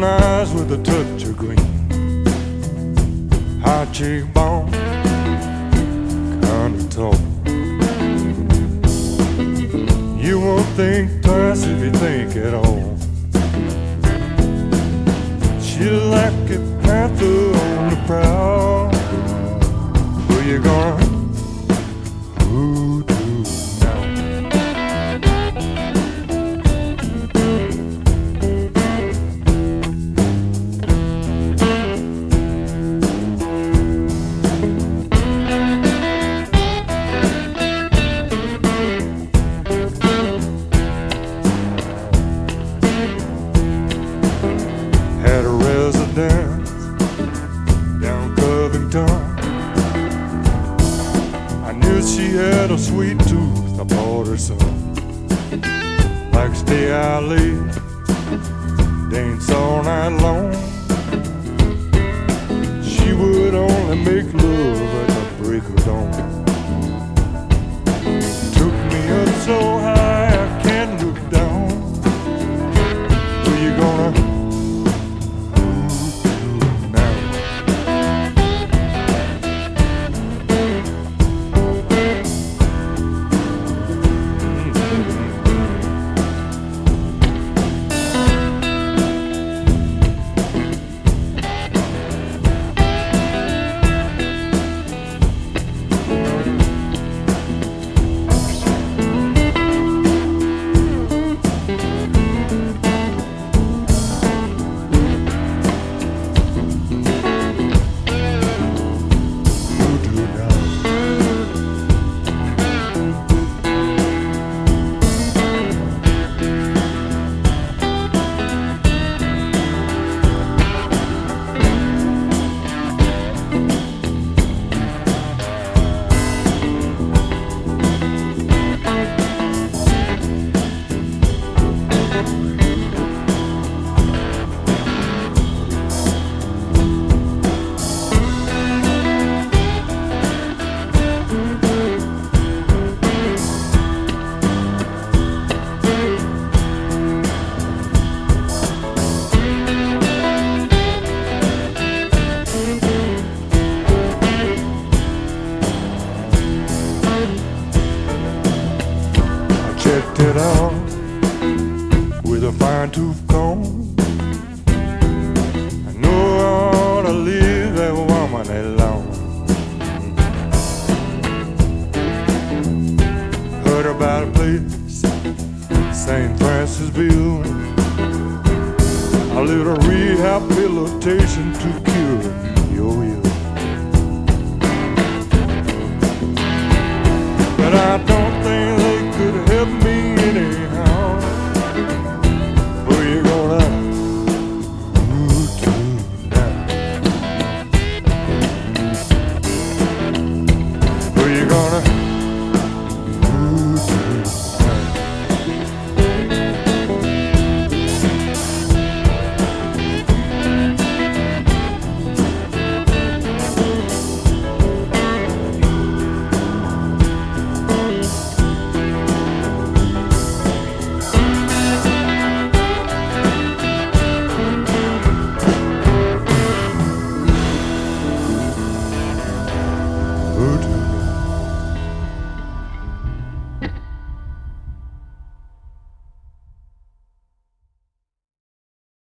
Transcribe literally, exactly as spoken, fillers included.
eyes with a touch of green, high cheekbone, kinda tall. You won't think twice if you think at all. She like a panther on the prowl. Who you gonna hoodoo now? Had a residence down Covington. I knew she had a sweet tooth, I bought her some. Like stay out late, dance all night long. She would only make love at the break of dawn. Took me up so high I can't look down. Who you gonna checked it out with a fine-tooth comb. I know I ought to leave that woman alone. Heard about a place, Saint Francisville, a little rehabilitation to cure your ill. But I don't